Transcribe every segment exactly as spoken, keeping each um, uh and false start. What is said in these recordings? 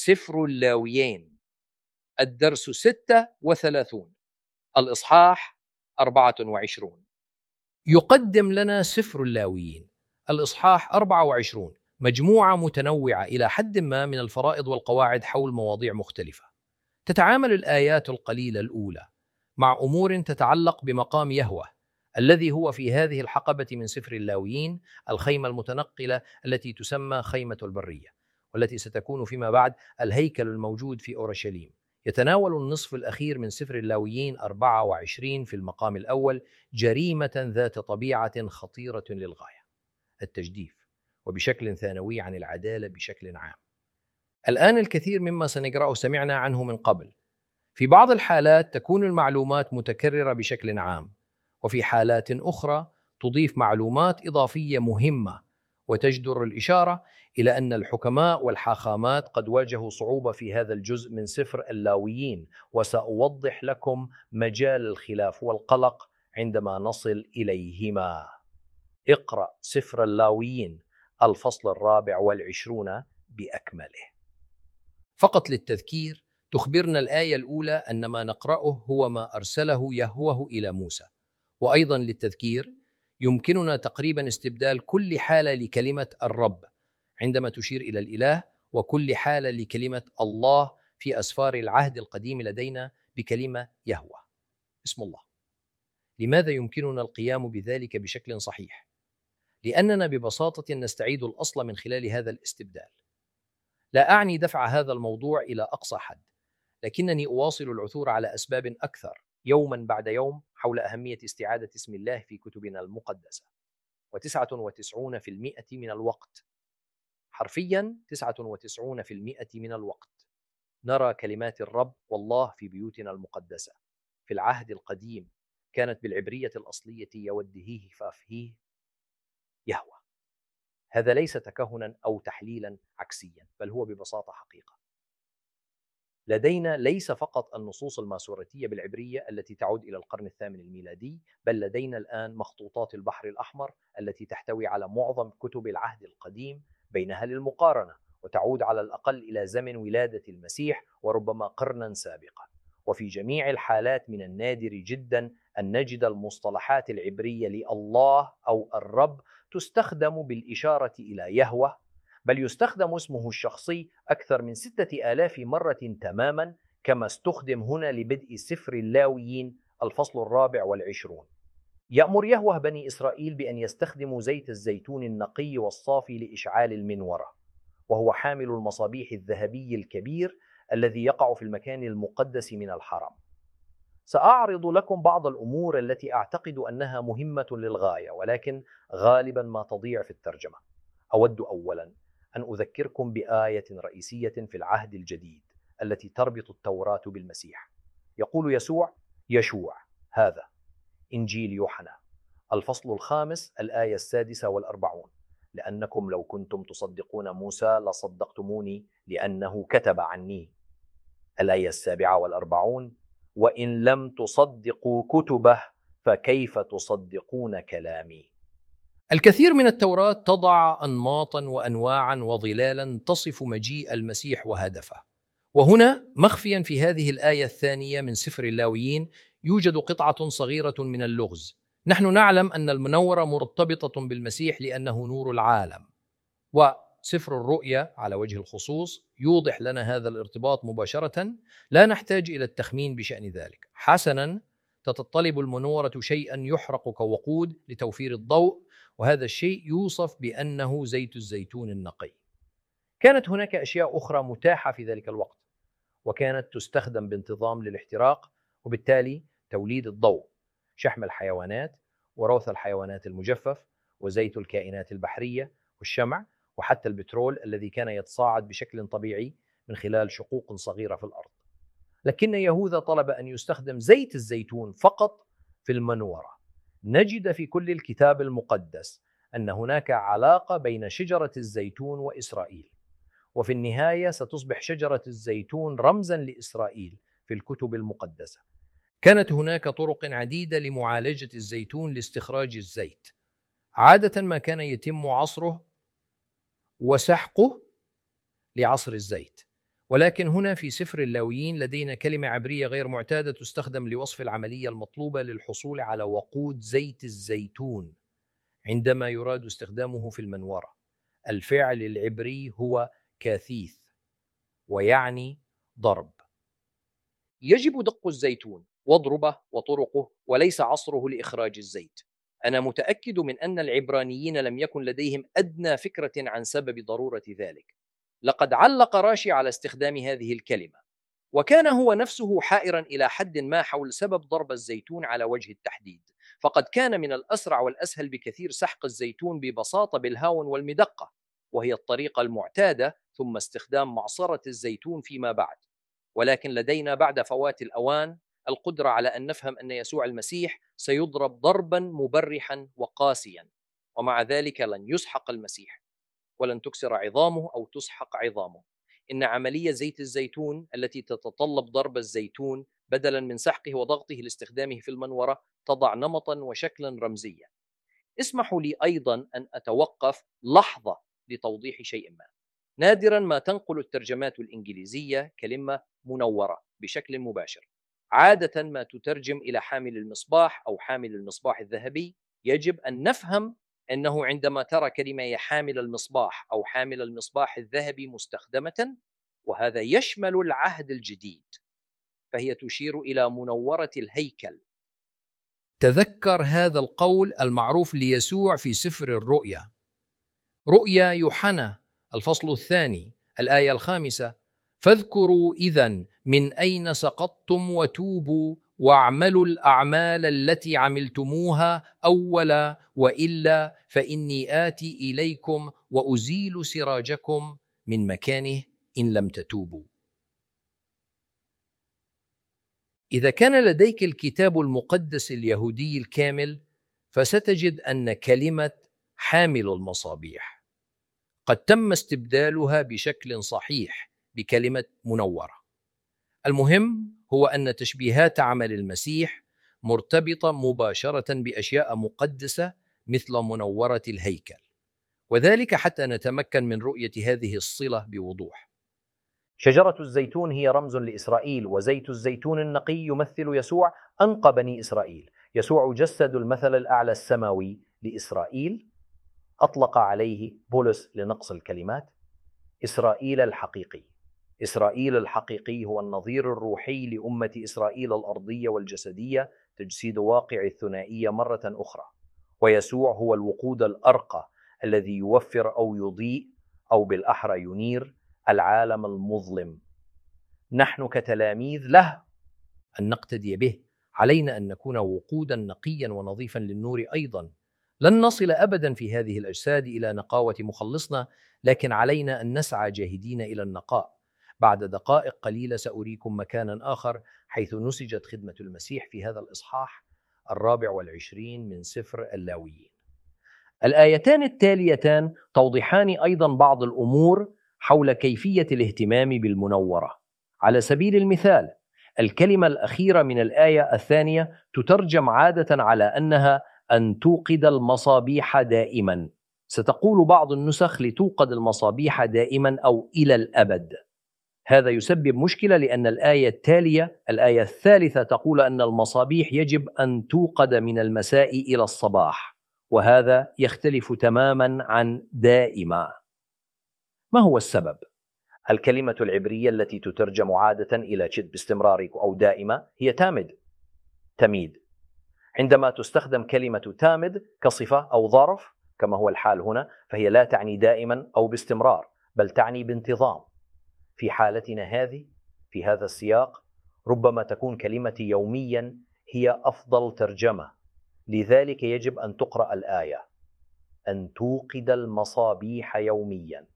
سفر اللاويين، الدرس ستة وثلاثون، الإصحاح أربعة وعشرون. يقدم لنا سفر اللاويين الإصحاح أربعة وعشرون مجموعة متنوعة إلى حد ما من الفرائض والقواعد حول مواضيع مختلفة. تتعامل الآيات القليلة الأولى مع أمور تتعلق بمقام يهوه الذي هو في هذه الحقبة من سفر اللاويين، الخيمة المتنقلة التي تسمى خيمة البرية، والتي ستكون فيما بعد الهيكل الموجود في أورشليم. يتناول النصف الأخير من سفر اللاويين أربعة وعشرين في المقام الأول جريمة ذات طبيعة خطيرة للغاية، التجديف، وبشكل ثانوي عن العدالة بشكل عام. الآن الكثير مما سنقرأه سمعنا عنه من قبل. في بعض الحالات تكون المعلومات متكررة بشكل عام، وفي حالات أخرى تضيف معلومات إضافية مهمة وتجدر الإشارة إلى أن الحكماء والحاخامات قد واجهوا صعوبة في هذا الجزء من سفر اللاويين، وسأوضح لكم مجال الخلاف والقلق عندما نصل إليهما. اقرأ سفر اللاويين الفصل الرابع والعشرون بأكمله. فقط للتذكير، تخبرنا الآية الأولى أن ما نقرأه هو ما أرسله يهوه إلى موسى. وأيضا للتذكير، يمكننا تقريبا استبدال كل حالة لكلمة الرب عندما تشير إلى الإله، وكل حالة لكلمة الله في أسفار العهد القديم لدينا بكلمة يهوه، اسم الله. لماذا يمكننا القيام بذلك بشكل صحيح؟ لأننا ببساطة نستعيد الأصل من خلال هذا الاستبدال. لا أعني دفع هذا الموضوع إلى أقصى حد، لكنني أواصل العثور على أسباب أكثر يوما بعد يوم حول أهمية استعادة اسم الله في كتبنا المقدسة. وتسعة وتسعون في المئة من الوقت، حرفيا تسعة وتسعون في المئة من الوقت، نرى كلمات الرب والله في بيوتنا المقدسة. في العهد القديم كانت بالعبرية الأصلية يودهيه فافهيه يهوه. هذا ليس تكهنا أو تحليلا عكسيا، بل هو ببساطة حقيقة. لدينا ليس فقط النصوص الماسوريتية بالعبرية التي تعود إلى القرن الثامن الميلادي، بل لدينا الآن مخطوطات البحر الأحمر التي تحتوي على معظم كتب العهد القديم بينها للمقارنة، وتعود على الأقل إلى زمن ولادة المسيح وربما قرنا سابقا. وفي جميع الحالات من النادر جدا أن نجد المصطلحات العبرية لله أو الرب تستخدم بالإشارة إلى يهوه، بل يستخدم اسمه الشخصي أكثر من ستة آلاف مرة تماما، كما استخدم هنا لبدء سفر اللاويين الفصل الرابع والعشرون. يأمر يهوه بني إسرائيل بأن يستخدموا زيت الزيتون النقي والصافي لإشعال المنورة، وهو حامل المصابيح الذهبي الكبير الذي يقع في المكان المقدس من الحرم. سأعرض لكم بعض الأمور التي أعتقد أنها مهمة للغاية، ولكن غالبا ما تضيع في الترجمة. أود أولا أن أذكركم بآية رئيسية في العهد الجديد التي تربط التوراة بالمسيح. يقول يسوع يشوع هذا إنجيل يوحنا الفصل الخامس الآية السادسة والأربعون: لأنكم لو كنتم تصدقون موسى لصدقتموني لأنه كتب عني. الآية السابعة والأربعون: وإن لم تصدقوا كتبه فكيف تصدقون كلامي. الكثير من التوراة تضع أنماطا وأنواعا وظلالا تصف مجيء المسيح وهدفه. وهنا مخفيا في هذه الآية الثانية من سفر اللاويين يوجد قطعة صغيرة من اللغز. نحن نعلم أن المنورة مرتبطة بالمسيح لأنه نور العالم، وسفر الرؤيا على وجه الخصوص يوضح لنا هذا الارتباط مباشرة، لا نحتاج إلى التخمين بشأن ذلك. حسنا، تتطلب المنورة شيئا يحرق كوقود لتوفير الضوء، وهذا الشيء يوصف بأنه زيت الزيتون النقي. كانت هناك أشياء أخرى متاحة في ذلك الوقت، وكانت تستخدم بانتظام للاحتراق وبالتالي توليد الضوء: شحم الحيوانات وروث الحيوانات المجفف وزيت الكائنات البحرية والشمع، وحتى البترول الذي كان يتصاعد بشكل طبيعي من خلال شقوق صغيرة في الأرض. لكن يهوذا طلب أن يستخدم زيت الزيتون فقط في المنورة. نجد في كل الكتاب المقدس أن هناك علاقة بين شجرة الزيتون وإسرائيل، وفي النهاية ستصبح شجرة الزيتون رمزا لإسرائيل في الكتب المقدسة. كانت هناك طرق عديدة لمعالجة الزيتون لاستخراج الزيت. عادة ما كان يتم عصره وسحقه لعصر الزيت، ولكن هنا في سفر اللاويين لدينا كلمة عبرية غير معتادة تستخدم لوصف العملية المطلوبة للحصول على وقود زيت الزيتون عندما يراد استخدامه في المنورة. الفعل العبري هو كاثيث ويعني ضرب. يجب دق الزيتون واضربه وطرقه وليس عصره لإخراج الزيت. أنا متأكد من أن العبرانيين لم يكن لديهم أدنى فكرة عن سبب ضرورة ذلك. لقد علق راشي على استخدام هذه الكلمة، وكان هو نفسه حائرا إلى حد ما حول سبب ضرب الزيتون على وجه التحديد، فقد كان من الأسرع والأسهل بكثير سحق الزيتون ببساطة بالهاون والمدقة، وهي الطريقة المعتادة، ثم استخدام معصرة الزيتون فيما بعد. ولكن لدينا بعد فوات الأوان القدرة على أن نفهم أن يسوع المسيح سيضرب ضربا مبرحا وقاسيا، ومع ذلك لن يسحق المسيح، ولن تكسر عظامه أو تسحق عظامه. إن عملية زيت الزيتون التي تتطلب ضرب الزيتون بدلا من سحقه وضغطه لاستخدامه في المنورة تضع نمطا وشكلا رمزيا. اسمحوا لي أيضا أن أتوقف لحظة لتوضيح شيء ما. نادرا ما تنقل الترجمات الإنجليزية كلمة منورة بشكل مباشر. عادة ما تترجم إلى حامل المصباح أو حامل المصباح الذهبي. يجب أن نفهم أنه عندما ترى كلمة يا حامل المصباح أو حامل المصباح الذهبي مستخدمة، وهذا يشمل العهد الجديد، فهي تشير إلى منورة الهيكل. تذكر هذا القول المعروف ليسوع في سفر الرؤيا، رؤيا يوحنا الفصل الثاني الآية الخامسة: فاذكروا إذن من أين سقطتم وتوبوا واعملوا الأعمال التي عملتموها أولا، وإلا فإني آتي إليكم وأزيل سراجكم من مكانه إن لم تتوبوا. إذا كان لديك الكتاب المقدس اليهودي الكامل، فستجد أن كلمة حامل المصابيح قد تم استبدالها بشكل صحيح بكلمة منورة. المهم هو أن تشبيهات عمل المسيح مرتبطة مباشرة بأشياء مقدسة مثل منورة الهيكل، وذلك حتى نتمكن من رؤية هذه الصلة بوضوح. شجرة الزيتون هي رمز لإسرائيل، وزيت الزيتون النقي يمثل يسوع أنقى بني إسرائيل. يسوع جسد المثل الأعلى السماوي لإسرائيل. أطلق عليه بولس لنقص الكلمات إسرائيل الحقيقي. إسرائيل الحقيقي هو النظير الروحي لأمة إسرائيل الأرضية والجسدية، تجسيد واقع الثنائية مرة أخرى. ويسوع هو الوقود الأرقى الذي يوفر أو يضيء أو بالأحرى ينير العالم المظلم. نحن كتلاميذ له أن نقتدي به. علينا أن نكون وقودا نقيا ونظيفا للنور أيضا. لن نصل أبدا في هذه الأجساد إلى نقاوة مخلصنا، لكن علينا أن نسعى جاهدين إلى النقاء. بعد دقائق قليلة سأريكم مكانا آخر حيث نسجت خدمة المسيح في هذا الإصحاح الرابع والعشرين من سفر اللاويين. الآيتان التاليتان توضحان أيضا بعض الأمور حول كيفية الاهتمام بالمنورة. على سبيل المثال، الكلمة الأخيرة من الآية الثانية تترجم عادة على أنها أن توقد المصابيح دائما. ستقول بعض النسخ لتوقد المصابيح دائما أو إلى الأبد. هذا يسبب مشكلة، لأن الآية التالية الآية الثالثة تقول أن المصابيح يجب أن توقد من المساء إلى الصباح، وهذا يختلف تماما عن دائما. ما هو السبب؟ الكلمة العبرية التي تترجم عادة إلى شد باستمرار أو دائما هي تامد، تميد. عندما تستخدم كلمة تامد كصفة أو ظرف كما هو الحال هنا، فهي لا تعني دائما أو باستمرار، بل تعني بانتظام. في حالتنا هذه في هذا السياق ربما تكون كلمة يوميا هي أفضل ترجمة. لذلك يجب أن تقرأ الآية أن توقد المصابيح يوميا.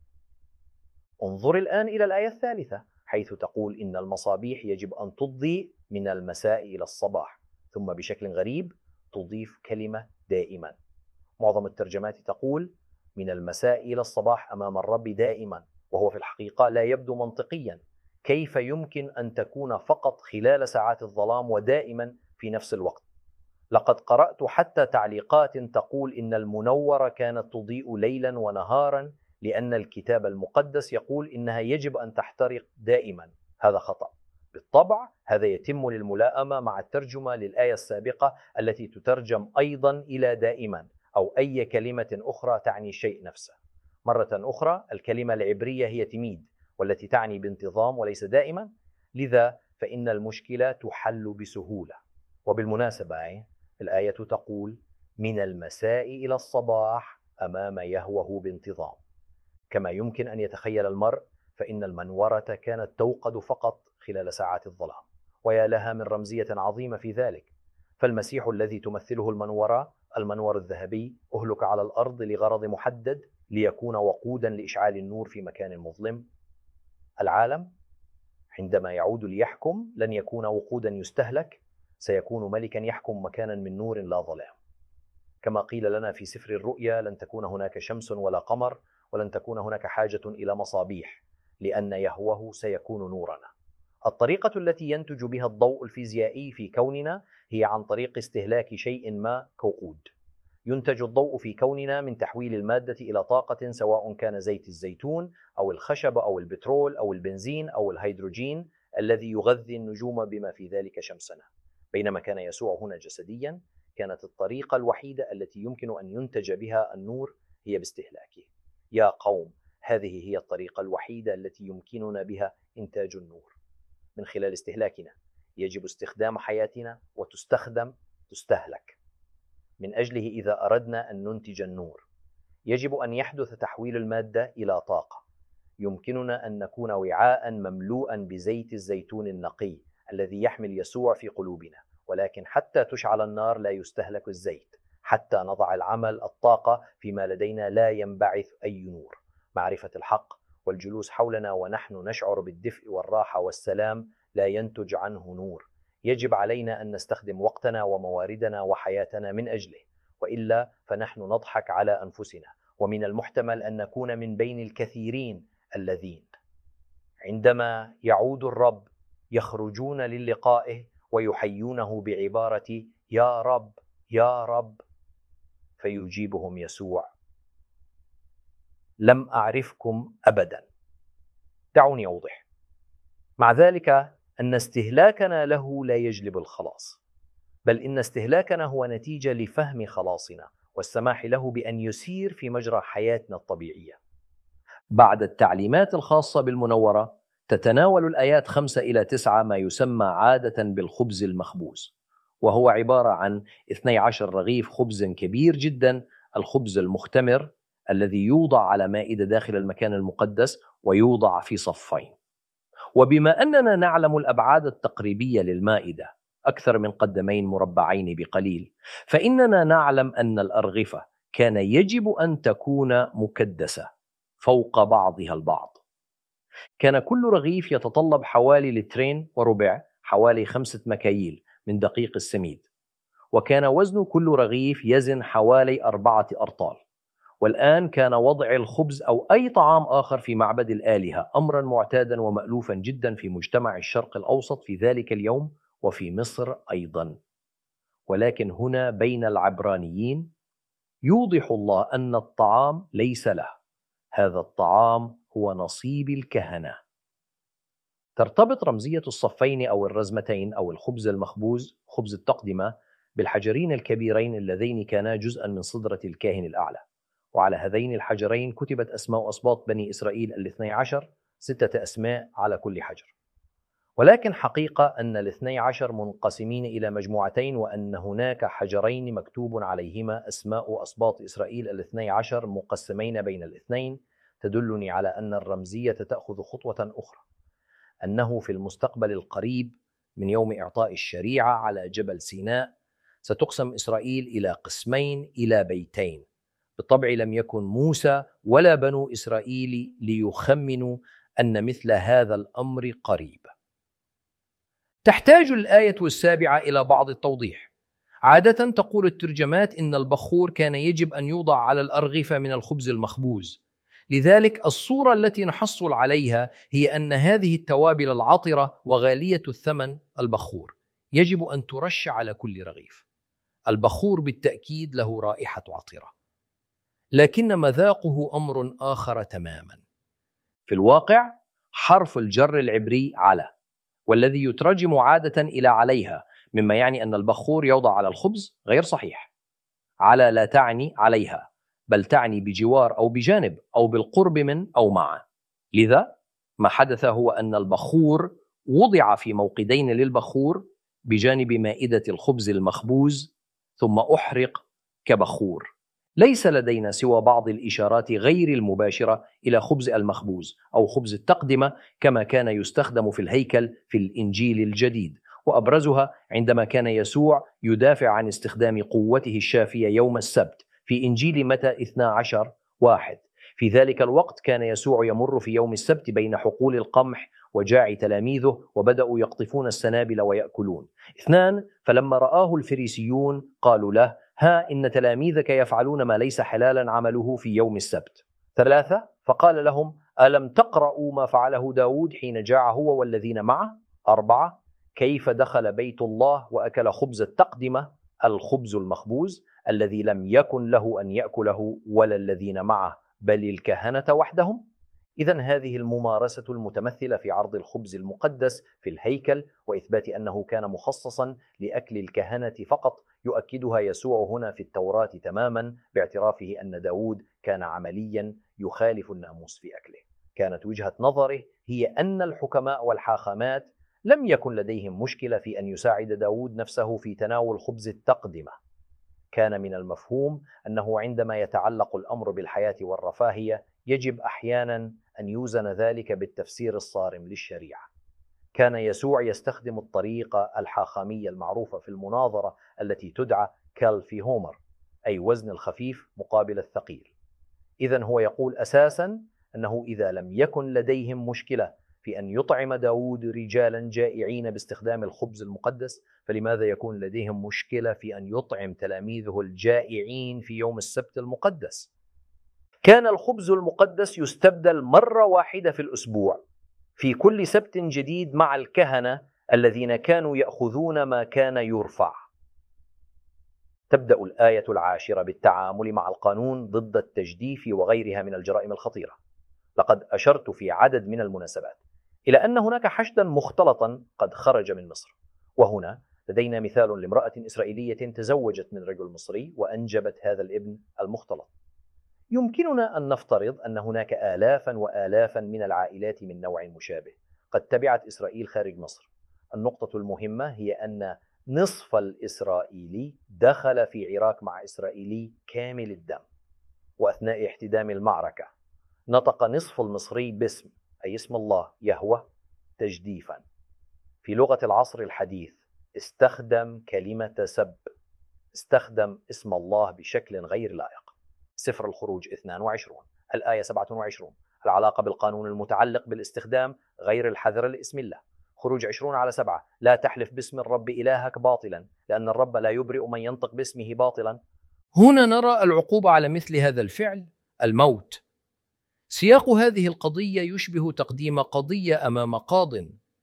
انظر الآن إلى الآية الثالثة حيث تقول إن المصابيح يجب أن تضيء من المساء إلى الصباح، ثم بشكل غريب تضيف كلمة دائما. معظم الترجمات تقول من المساء إلى الصباح أمام الرب دائما، وهو في الحقيقة لا يبدو منطقيا. كيف يمكن أن تكون فقط خلال ساعات الظلام ودائما في نفس الوقت؟ لقد قرأت حتى تعليقات تقول إن المنورة كانت تضيء ليلا ونهارا لأن الكتاب المقدس يقول إنها يجب أن تحترق دائما. هذا خطأ. بالطبع هذا يتم للملائمة مع الترجمة للآية السابقة التي تترجم أيضا إلى دائما أو أي كلمة أخرى تعني الشيء نفسه. مرة أخرى الكلمة العبرية هي تميد والتي تعني بانتظام وليس دائما، لذا فإن المشكلة تحل بسهولة. وبالمناسبة الآية تقول من المساء إلى الصباح أمام يهوه بانتظام. كما يمكن أن يتخيل المرء فإن المنورة كانت توقد فقط خلال ساعات الظلام، ويا لها من رمزية عظيمة في ذلك. فالمسيح الذي تمثله المنورة، المنور الذهبي، أهلك على الأرض لغرض محدد ليكون وقودا لإشعال النور في مكان مظلم. العالم عندما يعود ليحكم لن يكون وقودا يستهلك، سيكون ملكا يحكم مكانا من نور لا ظلام. كما قيل لنا في سفر الرؤيا لن تكون هناك شمس ولا قمر ولن تكون هناك حاجة إلى مصابيح، لأن يهوه سيكون نورنا. الطريقة التي ينتج بها الضوء الفيزيائي في كوننا هي عن طريق استهلاك شيء ما كوقود. ينتج الضوء في كوننا من تحويل المادة إلى طاقة، سواء كان زيت الزيتون أو الخشب أو البترول أو البنزين أو الهيدروجين الذي يغذي النجوم بما في ذلك شمسنا. بينما كان يسوع هنا جسديا، كانت الطريقة الوحيدة التي يمكن أن ينتج بها النور هي باستهلاكه. يا قوم، هذه هي الطريقة الوحيدة التي يمكننا بها إنتاج النور، من خلال استهلاكنا. يجب استخدام حياتنا وتستخدم تستهلك. من أجله إذا أردنا أن ننتج النور يجب أن يحدث تحويل المادة إلى طاقة. يمكننا أن نكون وعاء مملوءا بزيت الزيتون النقي الذي يحمل يسوع في قلوبنا، ولكن حتى تشعل النار لا يستهلك الزيت. حتى نضع العمل الطاقة فيما لدينا لا ينبعث أي نور. معرفة الحق والجلوس حولنا ونحن نشعر بالدفء والراحة والسلام لا ينتج عنه نور. يجب علينا أن نستخدم وقتنا ومواردنا وحياتنا من أجله، وإلا فنحن نضحك على أنفسنا. ومن المحتمل أن نكون من بين الكثيرين الذين عندما يعود الرب يخرجون للقائه ويحيونه بعبارة يا رب يا رب، فيجيبهم يسوع لم أعرفكم أبدا. دعوني أوضح. مع ذلك أن استهلاكنا له لا يجلب الخلاص، بل إن استهلاكنا هو نتيجة لفهم خلاصنا والسماح له بأن يسير في مجرى حياتنا الطبيعية. بعد التعليمات الخاصة بالمنورة، تتناول الآيات خمسة إلى تسعة ما يسمى عادة بالخبز المخبوز، وهو عبارة عن اثني عشر رغيف خبز كبير جدا، الخبز المختمر الذي يوضع على مائدة داخل المكان المقدس ويوضع في صفين. وبما أننا نعلم الأبعاد التقريبية للمائدة أكثر من قدمين مربعين بقليل، فإننا نعلم أن الأرغفة كان يجب أن تكون مكدسة فوق بعضها البعض. كان كل رغيف يتطلب حوالي لترين وربع، حوالي خمسة مكاييل من دقيق السميد، وكان وزن كل رغيف يزن حوالي أربعة أرطال. والآن كان وضع الخبز أو أي طعام آخر في معبد الآلهة أمرا معتادا ومألوفا جدا في مجتمع الشرق الأوسط في ذلك اليوم وفي مصر أيضا. ولكن هنا بين العبرانيين يوضح الله أن الطعام ليس له، هذا الطعام هو نصيب الكهنة. ترتبط رمزية الصفين أو الرزمتين أو الخبز المخبوز خبز التقدمة بالحجرين الكبيرين اللذين كانا جزءا من صدرة الكاهن الأعلى، وعلى هذين الحجرين كتبت أسماء أسباط بني إسرائيل الاثني عشر، ستة أسماء على كل حجر. ولكن حقيقة أن الاثني عشر منقسمين إلى مجموعتين، وأن هناك حجرين مكتوب عليهما أسماء أسباط إسرائيل الاثني عشر مقسمين بين الاثنين، تدلني على أن الرمزية تأخذ خطوة أخرى، أنه في المستقبل القريب من يوم إعطاء الشريعة على جبل سيناء ستقسم إسرائيل إلى قسمين إلى بيتين. بالطبع لم يكن موسى ولا بنو إسرائيل ليخمنوا أن مثل هذا الأمر قريب. تحتاج الآية السابعة إلى بعض التوضيح. عادة تقول الترجمات إن البخور كان يجب أن يوضع على الأرغفة من الخبز المخبوز، لذلك الصورة التي نحصل عليها هي أن هذه التوابل العطرة وغالية الثمن البخور يجب أن ترش على كل رغيف. البخور بالتأكيد له رائحة عطرة. لكن مذاقه أمر آخر تماما. في الواقع حرف الجر العبري على، والذي يترجم عادة إلى عليها، مما يعني أن البخور يوضع على الخبز، غير صحيح. على لا تعني عليها، بل تعني بجوار أو بجانب أو بالقرب من أو مع. لذا ما حدث هو أن البخور وضع في موقدين للبخور بجانب مائدة الخبز المخبوز ثم أحرق كبخور. ليس لدينا سوى بعض الإشارات غير المباشرة إلى خبز المخبوز أو خبز التقدمة كما كان يستخدم في الهيكل في الإنجيل الجديد، وأبرزها عندما كان يسوع يدافع عن استخدام قوته الشافية يوم السبت في إنجيل متى اثنا عشر واحد. في ذلك الوقت كان يسوع يمر في يوم السبت بين حقول القمح وجاع تلاميذه، وبدأوا يقطفون السنابل ويأكلون. اثنان، فلما رآه الفريسيون قالوا له: ها إن تلاميذك يفعلون ما ليس حلالا عمله في يوم السبت. ثلاثة، فقال لهم: ألم تقرأوا ما فعله داود حين جاع هو والذين معه؟ أربعة، كيف دخل بيت الله وأكل خبز التقدمة، الخبز المخبوز الذي لم يكن له أن يأكله ولا الذين معه بل الكهنة وحدهم. إذن هذه الممارسة المتمثلة في عرض الخبز المقدس في الهيكل وإثبات أنه كان مخصصا لأكل الكهنة فقط يؤكدها يسوع هنا في التوراة تماما، باعترافه أن داود كان عمليا يخالف الناموس في أكله. كانت وجهة نظره هي أن الحكماء والحاخامات لم يكن لديهم مشكلة في أن يساعد داود نفسه في تناول خبز التقدمة. كان من المفهوم أنه عندما يتعلق الأمر بالحياة والرفاهية يجب أحيانا أن يوزن ذلك بالتفسير الصارم للشريعة. كان يسوع يستخدم الطريقة الحاخامية المعروفة في المناظرة التي تدعى كال في هومر، أي وزن الخفيف مقابل الثقيل. إذن هو يقول أساسا أنه إذا لم يكن لديهم مشكلة في أن يطعم داود رجالا جائعين باستخدام الخبز المقدس، فلماذا يكون لديهم مشكلة في أن يطعم تلاميذه الجائعين في يوم السبت المقدس؟ كان الخبز المقدس يستبدل مرة واحدة في الأسبوع في كل سبت جديد مع الكهنة الذين كانوا يأخذون ما كان يرفع. تبدأ الآية العاشرة بالتعامل مع القانون ضد التجديف وغيرها من الجرائم الخطيرة. لقد أشرت في عدد من المناسبات إلى أن هناك حشدا مختلطا قد خرج من مصر، وهنا لدينا مثال لامرأة إسرائيلية تزوجت من رجل مصري وأنجبت هذا الابن المختلط. يمكننا أن نفترض أن هناك آلافا وآلافا من العائلات من نوع مشابه قد تبعت إسرائيل خارج مصر. النقطة المهمة هي أن نصف الإسرائيلي دخل في عراك مع إسرائيلي كامل الدم، وأثناء احتدام المعركة نطق نصف المصري باسم، أي اسم الله يهوه، تجديفا. في لغة العصر الحديث استخدم كلمة سب، استخدم اسم الله بشكل غير لائق. سفر الخروج اثنين وعشرين الآية سبعة وعشرين، العلاقة بالقانون المتعلق بالاستخدام غير الحذر لاسم الله. خروج عشرون على سبعة، لا تحلف باسم الرب إلهك باطلا لأن الرب لا يبرئ من ينطق باسمه باطلا. هنا نرى العقوبة على مثل هذا الفعل، الموت. سياق هذه القضية يشبه تقديم قضية أمام قاضٍ،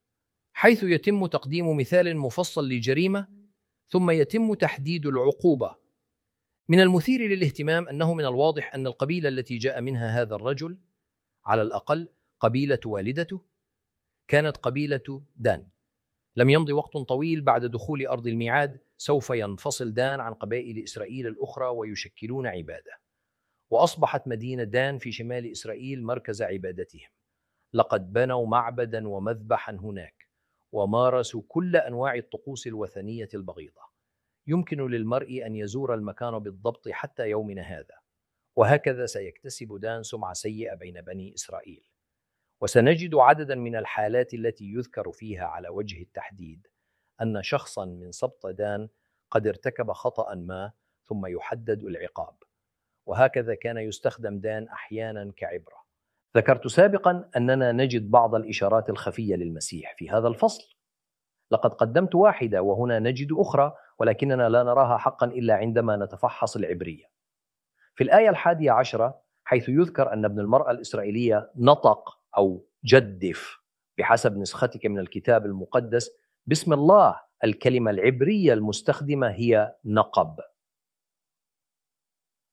حيث يتم تقديم مثال مفصل لجريمة ثم يتم تحديد العقوبة. من المثير للاهتمام أنه من الواضح أن القبيلة التي جاء منها هذا الرجل، على الأقل قبيلة والدته، كانت قبيلة دان. لم يمض وقت طويل بعد دخول أرض الميعاد سوف ينفصل دان عن قبائل إسرائيل الأخرى ويشكلون عبادة، وأصبحت مدينة دان في شمال إسرائيل مركز عبادتهم. لقد بنوا معبدا ومذبحا هناك ومارسوا كل أنواع الطقوس الوثنية البغيضة. يمكن للمرء أن يزور المكان بالضبط حتى يومنا هذا، وهكذا سيكتسب دان سمعة سيئة بين بني إسرائيل. وسنجد عددا من الحالات التي يذكر فيها على وجه التحديد أن شخصا من سبط دان قد ارتكب خطأ ما ثم يحدد العقاب، وهكذا كان يستخدم دان أحيانا كعبرة. ذكرت سابقا أننا نجد بعض الإشارات الخفية للمسيح في هذا الفصل. لقد قدمت واحدة وهنا نجد أخرى، ولكننا لا نراها حقا إلا عندما نتفحص العبرية. في الآية الحادية عشرة، حيث يذكر أن ابن المرأة الإسرائيلية نطق أو جدف بحسب نسختك من الكتاب المقدس باسم الله، الكلمة العبرية المستخدمة هي نقب.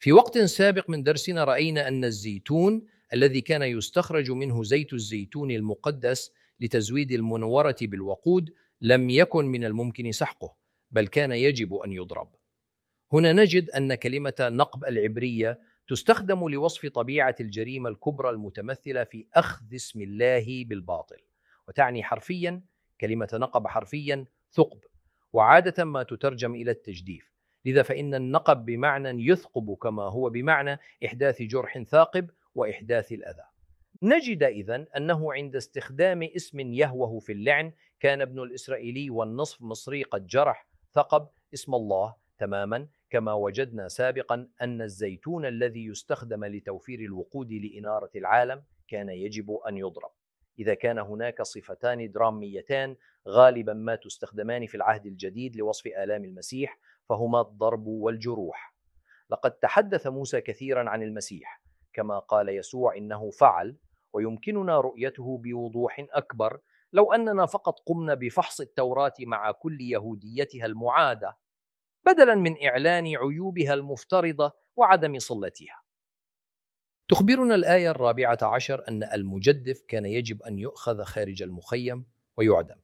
في وقت سابق من درسنا رأينا أن الزيتون الذي كان يستخرج منه زيت الزيتون المقدس لتزويد المنورة بالوقود لم يكن من الممكن سحقه، بل كان يجب أن يضرب. هنا نجد أن كلمة نقب العبرية تستخدم لوصف طبيعة الجريمة الكبرى المتمثلة في أخذ اسم الله بالباطل، وتعني حرفيا كلمة نقب حرفيا ثقب، وعادة ما تترجم إلى التجديف. لذا فإن النقب بمعنى يثقب كما هو بمعنى إحداث جرح ثاقب وإحداث الأذى. نجد إذن أنه عند استخدام اسم يهوه في اللعن كان ابن الإسرائيلي والنصف مصري قد جرح ثقب اسم الله تماما، كما وجدنا سابقا أن الزيتون الذي يستخدم لتوفير الوقود لإنارة العالم كان يجب أن يضرب. إذا كان هناك صفتان دراميتان غالبا ما تستخدمان في العهد الجديد لوصف آلام المسيح فهما الضرب والجروح. لقد تحدث موسى كثيرا عن المسيح، كما قال يسوع إنه فعل، ويمكننا رؤيته بوضوح أكبر لو أننا فقط قمنا بفحص التوراة مع كل يهوديتها المعادة بدلا من إعلان عيوبها المفترضة وعدم صلتها. تخبرنا الآية الرابعة عشر أن المجدف كان يجب أن يؤخذ خارج المخيم ويعدم.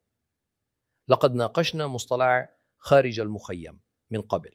لقد ناقشنا مصطلح خارج المخيم من قبل،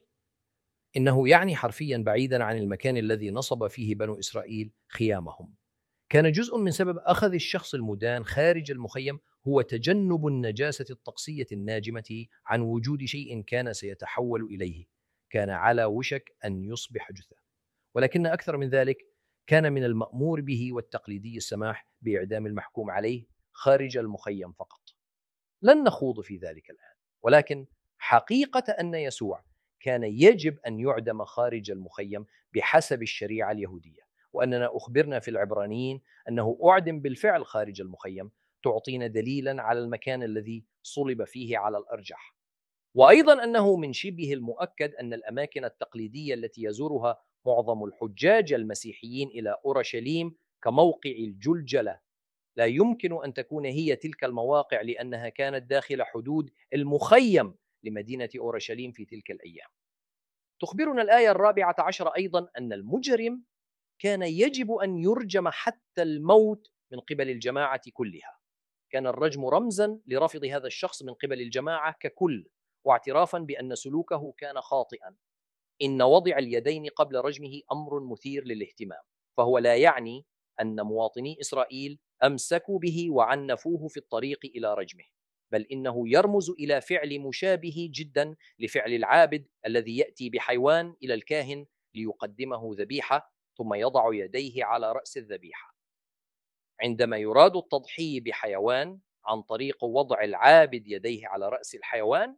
إنه يعني حرفيا بعيدا عن المكان الذي نصب فيه بنو إسرائيل خيامهم. كان جزء من سبب أخذ الشخص المدان خارج المخيم هو تجنب النجاسة الطقسية الناجمة عن وجود شيء كان سيتحول إليه، كان على وشك أن يصبح جثة. ولكن أكثر من ذلك، كان من المأمور به والتقليدي السماح بإعدام المحكوم عليه خارج المخيم فقط. لن نخوض في ذلك الآن، ولكن حقيقة أن يسوع كان يجب أن يعدم خارج المخيم بحسب الشريعة اليهودية، وأننا أخبرنا في العبرانيين أنه أعدم بالفعل خارج المخيم تعطينا دليلا على المكان الذي صلب فيه على الأرجح. وأيضا أنه من شبه المؤكد أن الأماكن التقليدية التي يزورها معظم الحجاج المسيحيين إلى أورشليم كموقع الجلجلة لا يمكن أن تكون هي تلك المواقع، لأنها كانت داخل حدود المخيم لمدينة أورشليم في تلك الأيام. تخبرنا الآية الرابعة عشر أيضا أن المجرم كان يجب أن يرجم حتى الموت من قبل الجماعة كلها. كان الرجم رمزا لرفض هذا الشخص من قبل الجماعة ككل، واعترافا بأن سلوكه كان خاطئا. إن وضع اليدين قبل رجمه أمر مثير للاهتمام، فهو لا يعني أن مواطني إسرائيل أمسكوا به وعنفوه في الطريق إلى رجمه، بل إنه يرمز إلى فعل مشابه جدا لفعل العابد الذي يأتي بحيوان إلى الكاهن ليقدمه ذبيحة ثم يضع يديه على رأس الذبيحة. عندما يراد التضحية بحيوان عن طريق وضع العابد يديه على رأس الحيوان،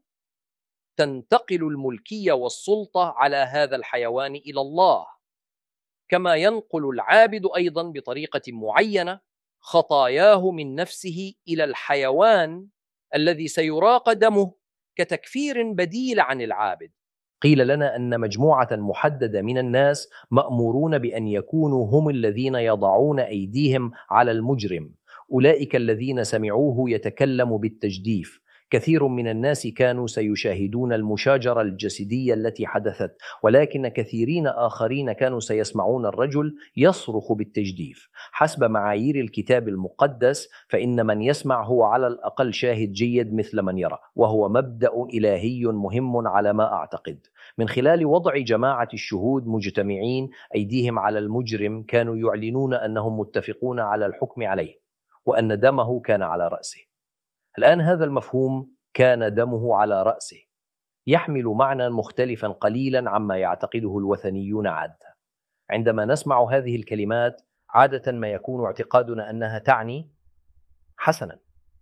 تنتقل الملكية والسلطة على هذا الحيوان إلى الله، كما ينقل العابد أيضا بطريقة معينة خطاياه من نفسه إلى الحيوان الذي سيراق دمه كتكفير بديل عن العابد. قيل لنا أن مجموعة محددة من الناس مأمورون بأن يكونوا هم الذين يضعون أيديهم على المجرم، أولئك الذين سمعوه يتكلم بالتجديف. كثير من الناس كانوا سيشاهدون المشاجرة الجسدية التي حدثت، ولكن كثيرين آخرين كانوا سيسمعون الرجل يصرخ بالتجديف. حسب معايير الكتاب المقدس فإن من يسمع هو على الأقل شاهد جيد مثل من يرى، وهو مبدأ إلهي مهم على ما أعتقد. من خلال وضع جماعة الشهود مجتمعين أيديهم على المجرم كانوا يعلنون أنهم متفقون على الحكم عليه، وأن دمه كان على رأسه. الآن هذا المفهوم كان دمه على رأسه يحمل معنى مختلفا قليلا عما يعتقده الوثنيون عادة. عندما نسمع هذه الكلمات عادة ما يكون اعتقادنا أنها تعني: حسنا،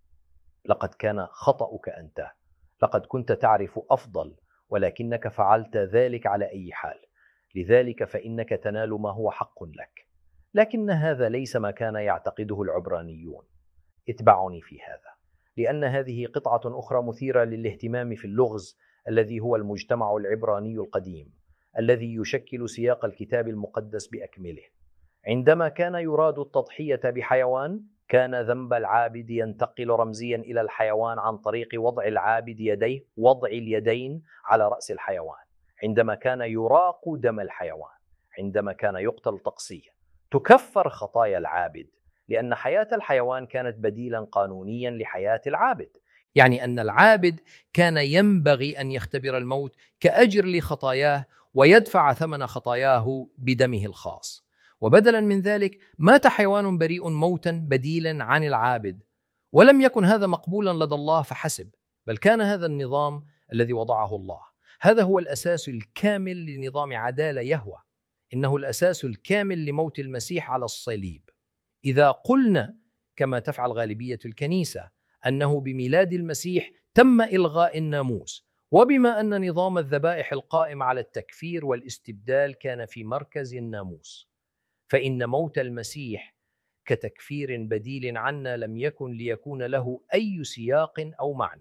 لقد كان خطأك أنت، لقد كنت تعرف أفضل، ولكنك فعلت ذلك على أي حال، لذلك فإنك تنال ما هو حق لك. لكن هذا ليس ما كان يعتقده العبرانيون. اتبعني في هذا، لأن هذه قطعة أخرى مثيرة للاهتمام في اللغز الذي هو المجتمع العبراني القديم الذي يشكل سياق الكتاب المقدس بأكمله. عندما كان يراد التضحية بحيوان، كان ذنب العابد ينتقل رمزيا إلى الحيوان عن طريق وضع العابد يديه وضع اليدين على رأس الحيوان عندما كان يراق دم الحيوان. عندما كان يقتل تقصية، تكفر خطايا العابد، لأن حياة الحيوان كانت بديلا قانونيا لحياة العابد. يعني أن العابد كان ينبغي أن يختبر الموت كأجر لخطاياه ويدفع ثمن خطاياه بدمه الخاص، وبدلا من ذلك مات حيوان بريء موتا بديلا عن العابد. ولم يكن هذا مقبولا لدى الله فحسب، بل كان هذا النظام الذي وضعه الله. هذا هو الأساس الكامل لنظام عدالة يهوه، إنه الأساس الكامل لموت المسيح على الصليب. إذا قلنا كما تفعل غالبية الكنيسة أنه بميلاد المسيح تم إلغاء الناموس، وبما أن نظام الذبائح القائم على التكفير والاستبدال كان في مركز الناموس، فإن موت المسيح كتكفير بديل عنا لم يكن ليكون له أي سياق أو معنى.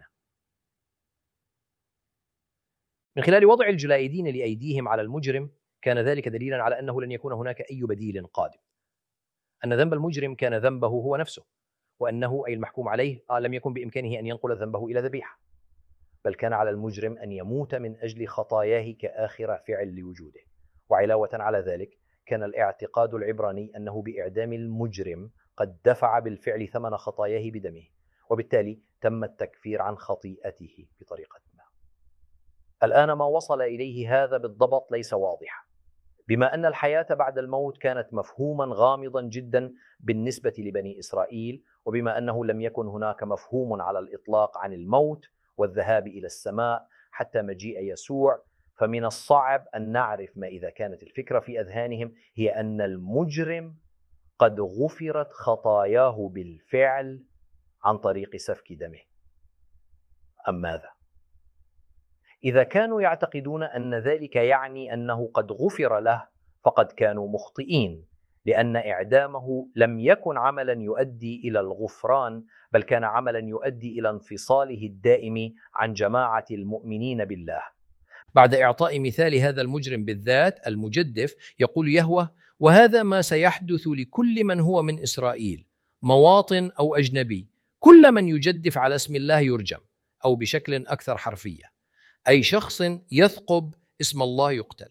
من خلال وضع الجلائدين لأيديهم على المجرم كان ذلك دليلا على أنه لن يكون هناك أي بديل قادم، أن ذنب المجرم كان ذنبه هو نفسه، وأنه أي المحكوم عليه لم يكن بإمكانه أن ينقل ذنبه إلى ذبيحة، بل كان على المجرم أن يموت من أجل خطاياه كآخر فعل لوجوده. وعلاوة على ذلك كان الاعتقاد العبراني أنه بإعدام المجرم قد دفع بالفعل ثمن خطاياه بدمه، وبالتالي تم التكفير عن خطيئته بطريقة ما. الآن ما وصل إليه هذا بالضبط ليس واضحا، بما أن الحياة بعد الموت كانت مفهوما غامضا جدا بالنسبة لبني إسرائيل، وبما أنه لم يكن هناك مفهوم على الإطلاق عن الموت والذهاب إلى السماء حتى مجيء يسوع، فمن الصعب أن نعرف ما إذا كانت الفكرة في أذهانهم هي أن المجرم قد غفرت خطاياه بالفعل عن طريق سفك دمه، أم ماذا؟ إذا كانوا يعتقدون أن ذلك يعني أنه قد غفر له فقد كانوا مخطئين، لأن إعدامه لم يكن عملا يؤدي إلى الغفران، بل كان عملا يؤدي إلى انفصاله الدائم عن جماعة المؤمنين بالله. بعد إعطاء مثال هذا المجرم بالذات المجدف يقول يهوه: وهذا ما سيحدث لكل من هو من إسرائيل، مواطن أو أجنبي، كل من يجدف على اسم الله يرجم، أو بشكل أكثر حرفية أي شخص يثقب اسم الله يقتل.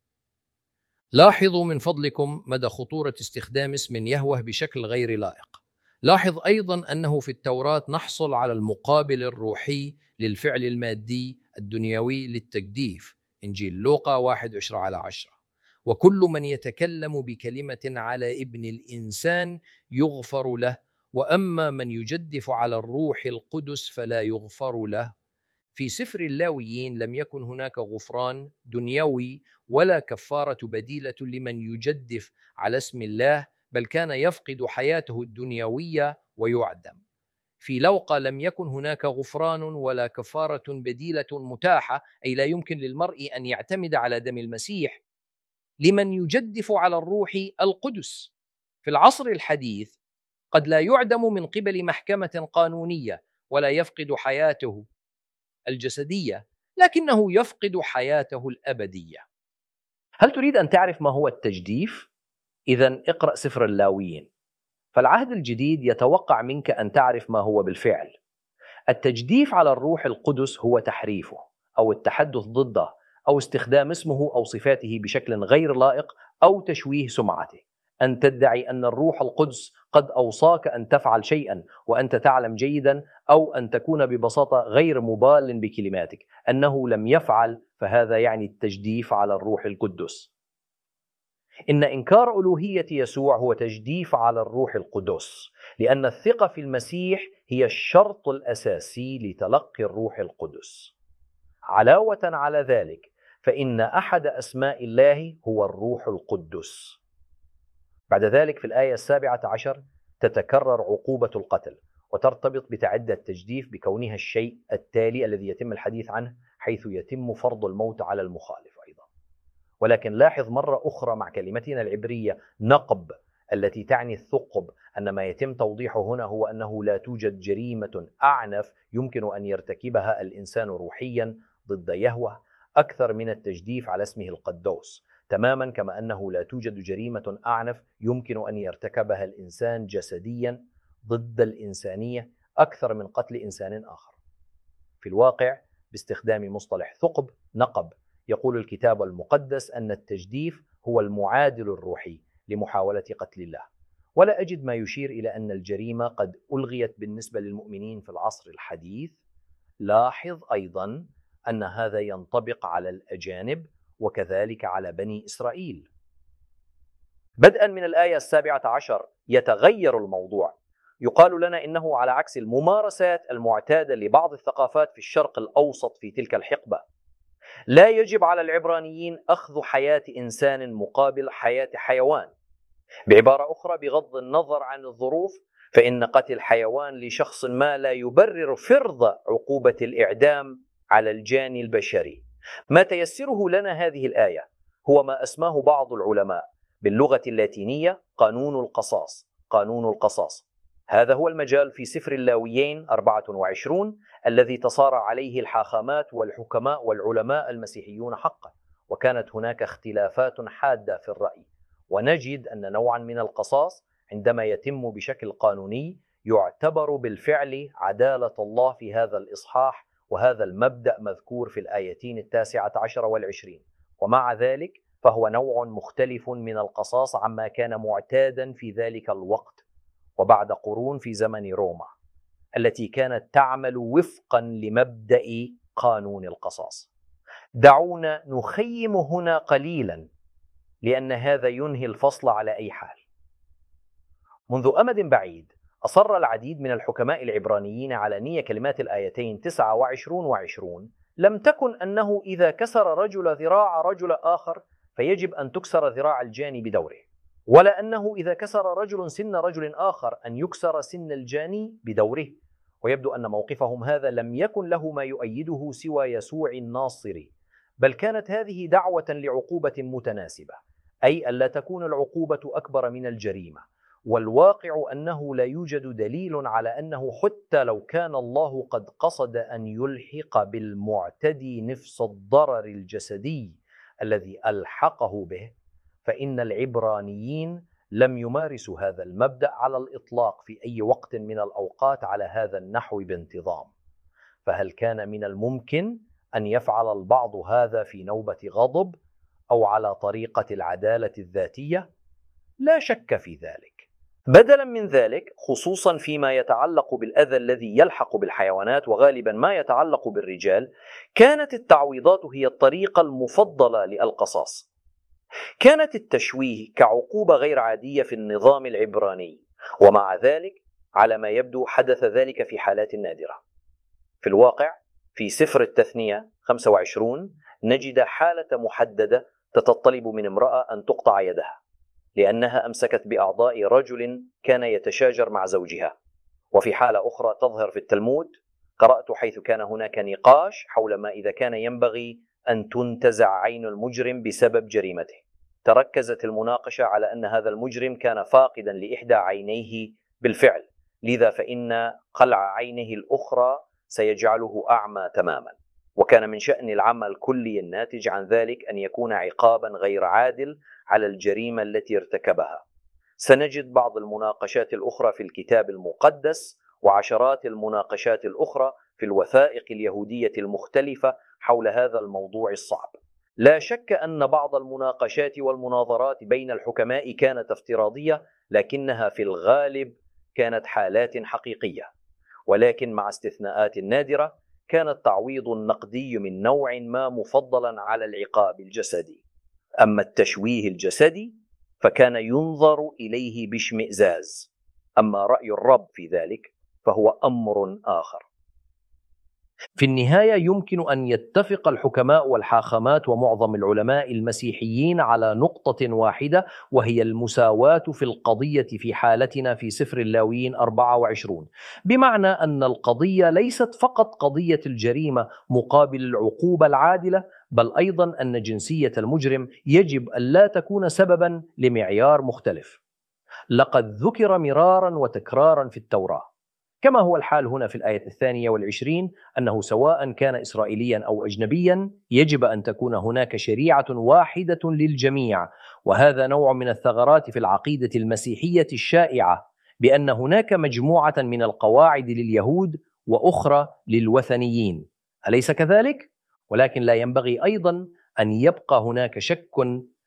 لاحظوا من فضلكم مدى خطورة استخدام اسم يهوه بشكل غير لائق. لاحظ أيضا أنه في التوراة نحصل على المقابل الروحي للفعل المادي الدنيوي للتجديف، إنجيل لوقا واحد عشرة على عشرة: وكل من يتكلم بكلمة على ابن الإنسان يغفر له، وأما من يجدف على الروح القدس فلا يغفر له. في سفر اللاويين لم يكن هناك غفران دنيوي ولا كفارة بديلة لمن يجدف على اسم الله، بل كان يفقد حياته الدنيوية ويعدم. في لوقا لم يكن هناك غفران ولا كفارة بديلة متاحة، أي لا يمكن للمرء أن يعتمد على دم المسيح لمن يجدف على الروح القدس. في العصر الحديث قد لا يعدم من قبل محكمة قانونية ولا يفقد حياته الجسدية، لكنه يفقد حياته الأبدية. هل تريد أن تعرف ما هو التجديف؟ إذن اقرأ سفر اللاويين، فالعهد الجديد يتوقع منك أن تعرف ما هو بالفعل. التجديف على الروح القدس هو تحريفه أو التحدث ضده أو استخدام اسمه أو صفاته بشكل غير لائق أو تشويه سمعته. أن تدعي أن الروح القدس قد أوصاك أن تفعل شيئا وأنت تعلم جيدا، أو أن تكون ببساطة غير مبال بكلماتك أنه لم يفعل، فهذا يعني التجديف على الروح القدس. إن إنكار ألوهية يسوع هو تجديف على الروح القدس، لأن الثقة في المسيح هي الشرط الأساسي لتلقي الروح القدس. علاوة على ذلك فإن أحد أسماء الله هو الروح القدس. بعد ذلك في الآية السابعة عشر تتكرر عقوبة القتل، وترتبط بتعدى التجديف بكونها الشيء التالي الذي يتم الحديث عنه، حيث يتم فرض الموت على المخالف أيضا. ولكن لاحظ مرة أخرى مع كلمتنا العبرية نقب التي تعني الثقب أن ما يتم توضيحه هنا هو أنه لا توجد جريمة أعنف يمكن أن يرتكبها الإنسان روحيا ضد يهوه أكثر من التجديف على اسمه القدوس، تماما كما أنه لا توجد جريمة أعنف يمكن أن يرتكبها الإنسان جسديا ضد الإنسانية أكثر من قتل إنسان آخر. في الواقع باستخدام مصطلح ثقب نقب، يقول الكتاب المقدس أن التجديف هو المعادل الروحي لمحاولة قتل الله. ولا أجد ما يشير إلى أن الجريمة قد ألغيت بالنسبة للمؤمنين في العصر الحديث. لاحظ أيضا أن هذا ينطبق على الأجانب وكذلك على بني إسرائيل. بدءا من الآية السابعة عشر يتغير الموضوع. يقال لنا إنه على عكس الممارسات المعتادة لبعض الثقافات في الشرق الأوسط في تلك الحقبة، لا يجب على العبرانيين أخذ حياة إنسان مقابل حياة حيوان. بعبارة أخرى، بغض النظر عن الظروف، فإن قتل حيوان لشخص ما لا يبرر فرض عقوبة الإعدام على الجاني البشري. ما تيسره لنا هذه الآية هو ما أسماه بعض العلماء باللغة اللاتينية قانون القصاص. قانون القصاص هذا هو المجال في سفر اللاويين أربعة وعشرين الذي تصارع عليه الحاخامات والحكماء والعلماء المسيحيون حقا، وكانت هناك اختلافات حادة في الرأي. ونجد أن نوعا من القصاص عندما يتم بشكل قانوني يعتبر بالفعل عدالة الله في هذا الإصحاح، وهذا المبدأ مذكور في الآيتين التاسعة عشر والعشرين. ومع ذلك فهو نوع مختلف من القصاص عما كان معتادا في ذلك الوقت وبعد قرون في زمن روما التي كانت تعمل وفقا لمبدأ قانون القصاص. دعونا نخيم هنا قليلا لأن هذا ينهي الفصل على أي حال. منذ أمد بعيد أصر العديد من الحكماء العبرانيين على نية كلمات الآيتين تسعة وعشرين وعشرون لم تكن أنه إذا كسر رجل ذراع رجل آخر فيجب أن تكسر ذراع الجاني بدوره، ولا أنه إذا كسر رجل سن رجل آخر أن يكسر سن الجاني بدوره. ويبدو أن موقفهم هذا لم يكن له ما يؤيده سوى يسوع الناصري، بل كانت هذه دعوة لعقوبة متناسبة، أي ألا تكون العقوبة أكبر من الجريمة. والواقع أنه لا يوجد دليل على أنه حتى لو كان الله قد قصد أن يلحق بالمعتدي نفس الضرر الجسدي الذي ألحقه به، فإن العبرانيين لم يمارسوا هذا المبدأ على الإطلاق في أي وقت من الأوقات على هذا النحو بانتظام. فهل كان من الممكن أن يفعل البعض هذا في نوبة غضب أو على طريقة العدالة الذاتية؟ لا شك في ذلك. بدلا من ذلك، خصوصا فيما يتعلق بالأذى الذي يلحق بالحيوانات وغالبا ما يتعلق بالرجال، كانت التعويضات هي الطريقة المفضلة للقصاص. كانت التشويه كعقوبة غير عادية في النظام العبراني، ومع ذلك على ما يبدو حدث ذلك في حالات نادرة. في الواقع في سفر التثنية خمسة وعشرين نجد حالة محددة تتطلب من امرأة أن تقطع يدها لأنها أمسكت بأعضاء رجل كان يتشاجر مع زوجها. وفي حالة أخرى تظهر في التلمود قرأت حيث كان هناك نقاش حول ما إذا كان ينبغي أن تنتزع عين المجرم بسبب جريمته. تركزت المناقشة على أن هذا المجرم كان فاقدا لإحدى عينيه بالفعل، لذا فإن قلع عينه الأخرى سيجعله أعمى تماما، وكان من شأن العمى الكلي الناتج عن ذلك أن يكون عقابا غير عادل على الجريمة التي ارتكبها. سنجد بعض المناقشات الأخرى في الكتاب المقدس وعشرات المناقشات الأخرى في الوثائق اليهودية المختلفة حول هذا الموضوع الصعب. لا شك أن بعض المناقشات والمناظرات بين الحكماء كانت افتراضية، لكنها في الغالب كانت حالات حقيقية، ولكن مع استثناءات نادرة كان التعويض النقدي من نوع ما مفضلا على العقاب الجسدي. أما التشويه الجسدي فكان ينظر إليه باشمئزاز، أما رأي الرب في ذلك فهو أمر آخر. في النهاية يمكن أن يتفق الحكماء والحاخامات ومعظم العلماء المسيحيين على نقطة واحدة، وهي المساواة في القضية في حالتنا في سفر اللاويين أربعة وعشرين، بمعنى أن القضية ليست فقط قضية الجريمة مقابل العقوبة العادلة، بل أيضا أن جنسية المجرم يجب أن لا تكون سببا لمعيار مختلف. لقد ذكر مرارا وتكرارا في التوراة، كما هو الحال هنا في الآية الثانية والعشرين، أنه سواء كان إسرائيليا أو أجنبيا يجب أن تكون هناك شريعة واحدة للجميع. وهذا نوع من الثغرات في العقيدة المسيحية الشائعة، بأن هناك مجموعة من القواعد لليهود وأخرى للوثنيين. أليس كذلك؟ ولكن لا ينبغي أيضا أن يبقى هناك شك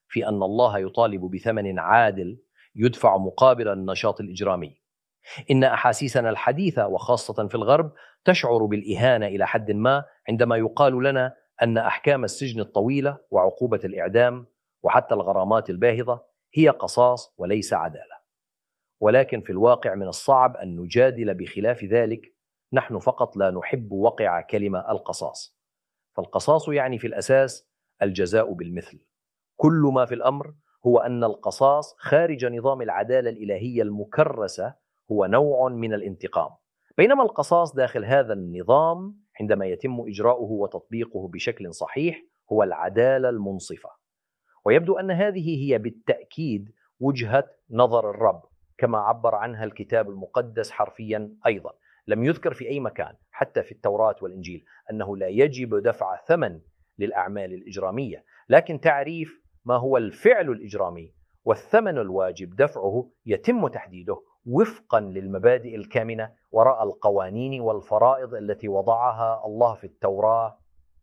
في أن الله يطالب بثمن عادل يدفع مقابل النشاط الإجرامي. إن أحاسيسنا الحديثة وخاصة في الغرب تشعر بالإهانة إلى حد ما عندما يقال لنا أن أحكام السجن الطويلة وعقوبة الإعدام وحتى الغرامات الباهظة هي قصاص وليس عدالة. ولكن في الواقع من الصعب أن نجادل بخلاف ذلك. نحن فقط لا نحب وقع كلمة القصاص، فالقصاص يعني في الأساس الجزاء بالمثل. كل ما في الأمر هو أن القصاص خارج نظام العدالة الإلهية المكرسة هو نوع من الانتقام، بينما القصاص داخل هذا النظام عندما يتم إجراؤه وتطبيقه بشكل صحيح هو العدالة المنصفة. ويبدو أن هذه هي بالتأكيد وجهة نظر الرب كما عبر عنها الكتاب المقدس حرفيا أيضا. لم يذكر في أي مكان حتى في التوراة والإنجيل أنه لا يجب دفع ثمن للأعمال الإجرامية، لكن تعريف ما هو الفعل الإجرامي والثمن الواجب دفعه يتم تحديده وفقا للمبادئ الكامنة وراء القوانين والفرائض التي وضعها الله في التوراة،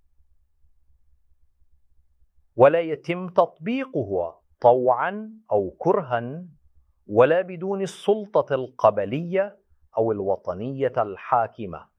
ولا يتم تطبيقها طوعا أو كرها ولا بدون السلطة القبلية أو الوطنية الحاكمة.